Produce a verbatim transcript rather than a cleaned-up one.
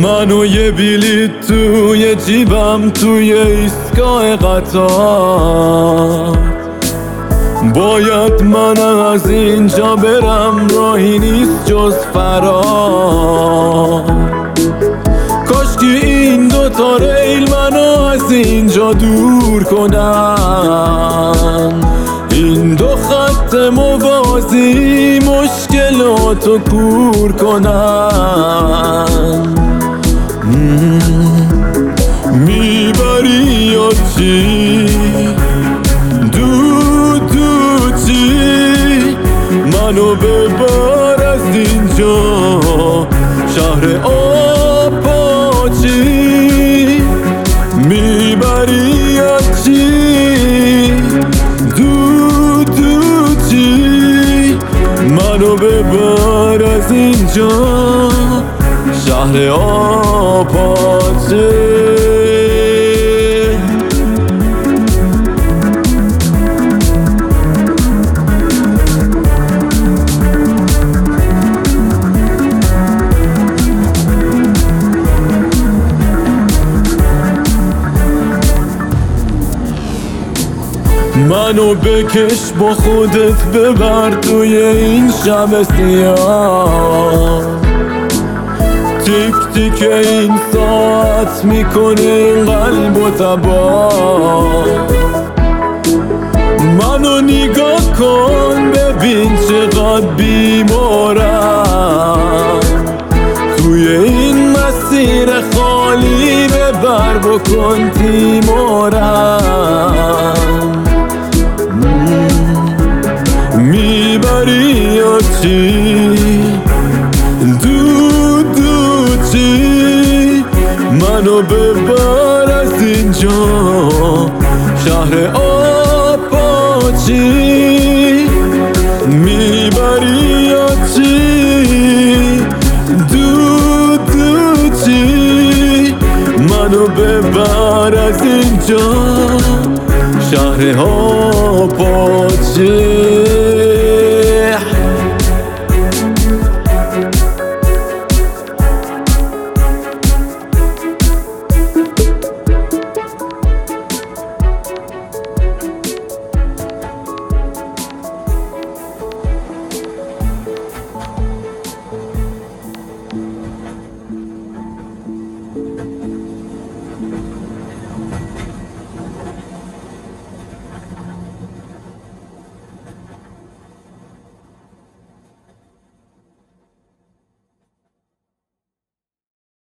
منو یه بلیط توی جیبم توی ایستگاه قطار، باید من از اینجا برم، راهی نیست جز فرار. کاشکی این دوتا ریل منو از اینجا دور کنن، این دو خط موازی مشکلاتو کور کنن. میبری یا چی؟ دو دو چی؟ منو ببر از اینجا شهر آپاچی. میبری یا چی؟ دو دو چی؟ منو ببر از اینجا شهر آپاچی. منو بکش با خودت ببر توی این شب سیاه، تیک تیک این ساعت میکنه این قلب و تباه. منو نگاه کن ببین چقدر بیمارم، توی این مسیر خالی ببر بکن تیمارم. میبری یا چی؟ دو دو چی؟ منو ببر از اینجا شهر آپاچی. میبری یا چی؟ دو دو چی؟ منو ببر از اینجا شهر آپاچی.